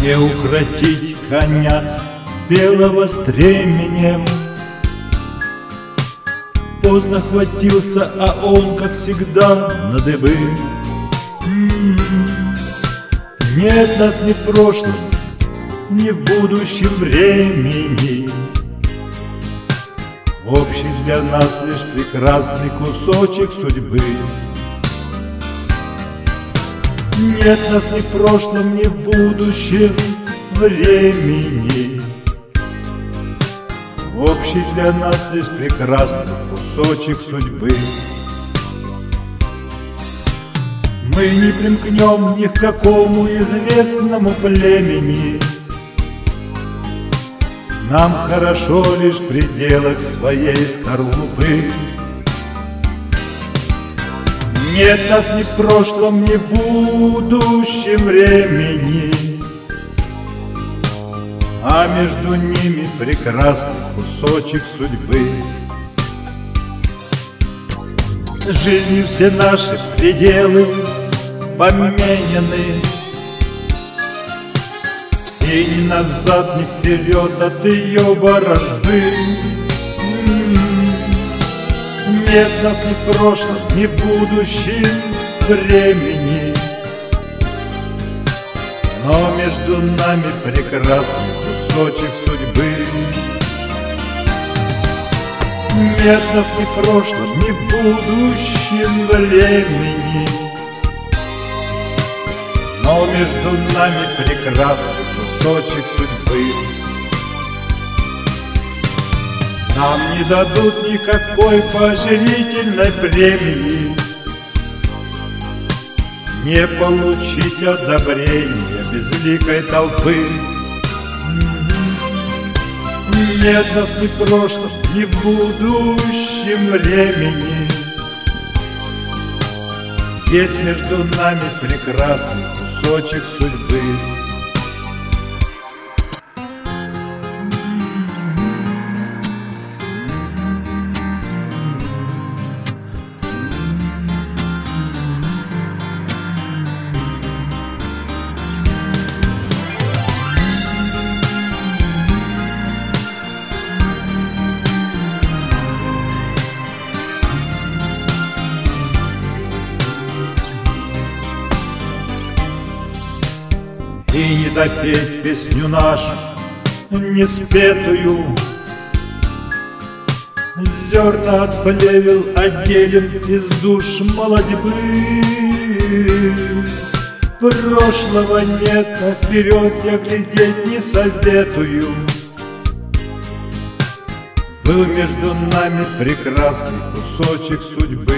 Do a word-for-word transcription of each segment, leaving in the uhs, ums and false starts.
Не укротить коня белого стременем. Поздно хватился, а он, как всегда, на дыбы. Нет нас ни в прошлом, ни в будущем времени. Общий для нас лишь прекрасный кусочек судьбы. Нет нас ни в прошлом, ни в будущем времени. Общий для нас лишь прекрасный кусочек судьбы. Мы не примкнем ни к какому известному племени. Нам хорошо лишь в пределах своей скорлупы. Нет нас ни в прошлом, ни в будущем времени, а между ними прекрасный кусочек судьбы. Жизнью все наши пределы поменены, и ни назад, ни вперед от ее ворожбы. Нет нас ни в прошлом, ни в будущем времени, но между нами прекрасный кусочек судьбы. Нет нас ни в прошлом, ни в будущем времени, но между нами прекрасный кусочек судьбы. Нам не дадут никакой поощрительной премии, не получить одобрения безликой толпы. Нет нас ни в прошлом, ни в будущем времени, есть между нами прекрасный кусочек судьбы. И не допеть песню нашу неспетую, зерна от плевел отделим из душ молодьбы. Прошлого нет, а вперед я глядеть не советую. Был между нами прекрасный кусочек судьбы.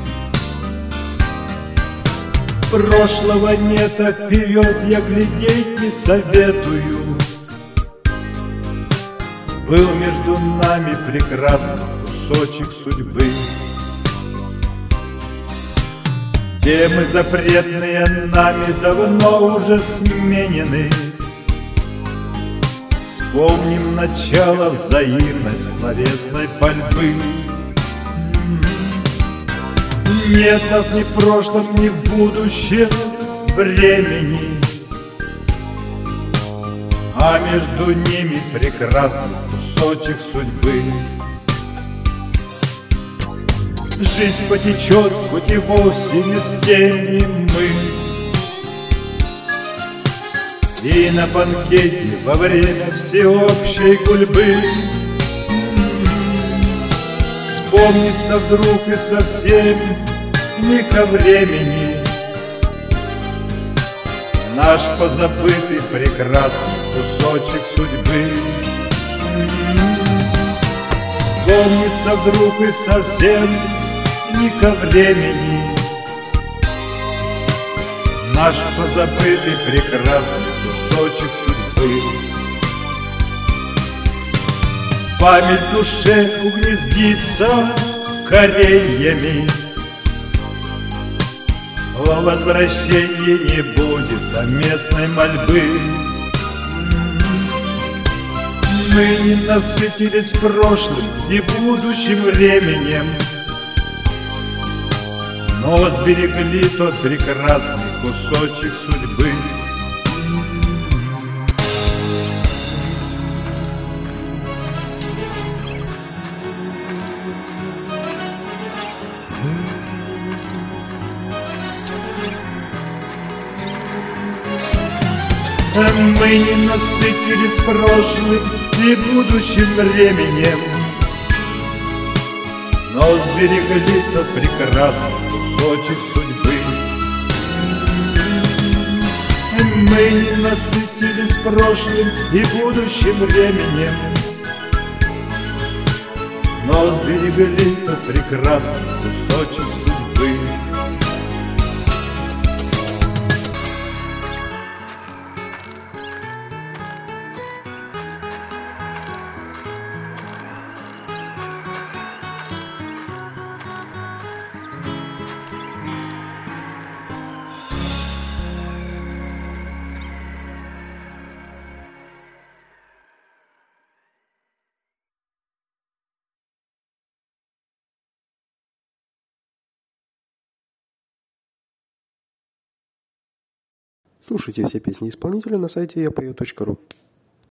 Прошлого нет, а вперед я глядеть не советую. Был между нами прекрасный кусочек судьбы. Темы запретные нами давно уже сменены. Вспомним начало взаимной словесной пальбы. Нет нас ни в прошлом, ни в будущем времени, а между ними прекрасный кусочек судьбы. Жизнь потечет, хоть и вовсе не с теми мы, и на банкете во время всеобщей гульбы вспомнится вдруг и совсем не ко времени наш позабытый прекрасный кусочек судьбы. Вспомнится вдруг и совсем не ко времени наш позабытый прекрасный кусочек судьбы. Память в душе угнездится кореями, о возвращении не будет совместной мольбы. Мы не насытились прошлым и будущим временем, но сберегли тот прекрасный кусочек судьбы. Мы не насытились прошлым и будущим временем, но сберегли тот прекрасный кусочек судьбы. Мы не насытились прошлым и будущим временем, но сберегли тот прекрасный кусочек судьбы. Слушайте все песни исполнителя на сайте я пою точка ру.